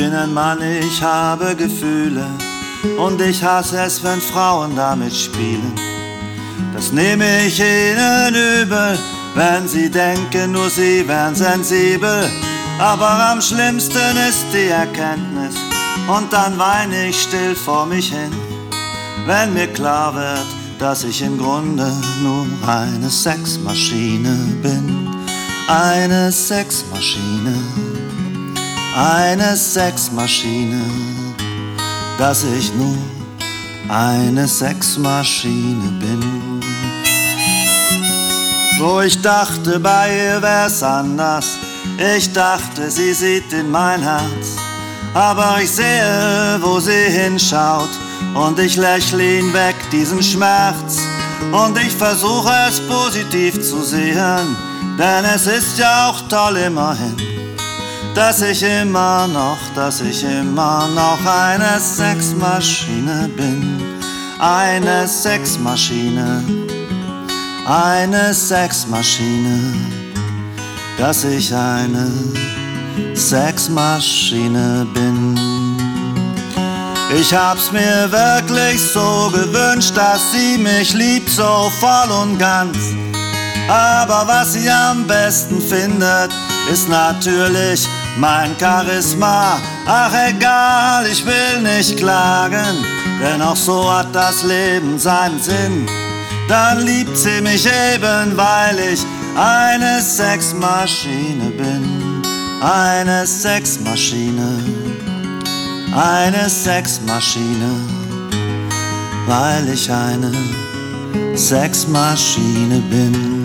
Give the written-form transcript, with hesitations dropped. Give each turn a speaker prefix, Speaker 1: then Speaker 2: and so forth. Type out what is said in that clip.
Speaker 1: bin ein Mann, ich habe Gefühle und ich hasse es, wenn Frauen damit spielen. Das nehme ich ihnen übel, wenn sie denken, nur sie wären sensibel. Aber am schlimmsten ist die Erkenntnis und dann weine ich still vor mich hin, wenn mir klar wird, dass ich im Grunde nur eine Sexmaschine bin. Eine Sexmaschine, eine Sexmaschine, dass ich nur eine Sexmaschine bin. So, ich dachte, bei ihr wär's anders. Ich dachte, sie sieht in mein Herz. Aber ich sehe, wo sie hinschaut, und ich lächle ihn weg, diesen Schmerz. Und ich versuche es positiv zu sehen, denn es ist ja auch toll immerhin, dass ich immer noch eine Sexmaschine bin. Eine Sexmaschine, eine Sexmaschine, dass ich eine Sexmaschine bin. Ich hab's mir wirklich so gewünscht, dass sie mich liebt, so voll und ganz. Aber was sie am besten findet, ist natürlich mein Charisma. Ach egal, ich will nicht klagen, denn auch so hat das Leben seinen Sinn. Dann liebt sie mich eben, weil ich eine Sexmaschine bin. Eine Sexmaschine, eine Sexmaschine, weil ich eine Sexmaschine bin.